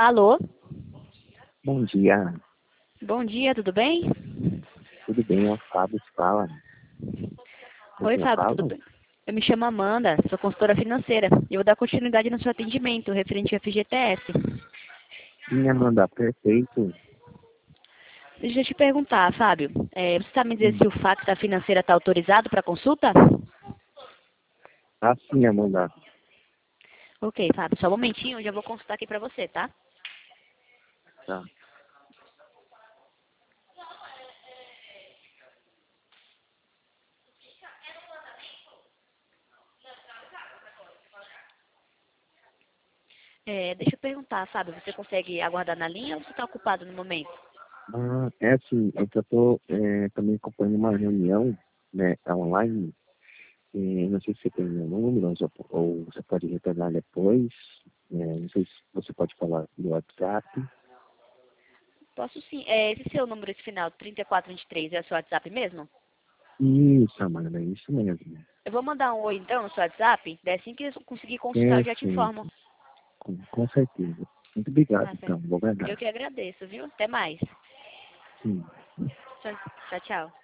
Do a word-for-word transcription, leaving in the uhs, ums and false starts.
Alô? Bom dia, Bom dia, tudo bem? tudo bem? É o Fábio que fala. Com Oi, quem eu Fábio, tudo falo? bem? Eu me chamo Amanda, sou consultora financeira e eu vou dar continuidade no seu atendimento referente ao F G T S. Sim, Amanda, perfeito. Deixa eu te perguntar, Fábio, é, você sabe me dizer Hum. se o fax da financeira está autorizado para consulta? Ah, sim, Amanda. Ok, Fábio, só um momentinho, eu já vou consultar aqui para você, tá? Tá. É, deixa eu perguntar, Fábio, você consegue aguardar na linha ou você está ocupado no momento? Ah, é assim, eu já tô é, também acompanhando uma reunião, né, online. E não sei se você tem meu número, ou, ou você pode retornar depois. É, não sei se você pode falar no WhatsApp. Posso sim. É, esse seu número esse final, trinta e quatro vinte e três, é o seu WhatsApp mesmo? Isso, Amanda, é isso mesmo. Eu vou mandar um oi então no seu WhatsApp, daí assim que eu conseguir consultar eu já te informo. Perfeito, com, com certeza. Muito obrigado, Tá então, certo. vou Eu guardar. que agradeço, viu? Até mais. Sim. Tchau, tchau. Tchau.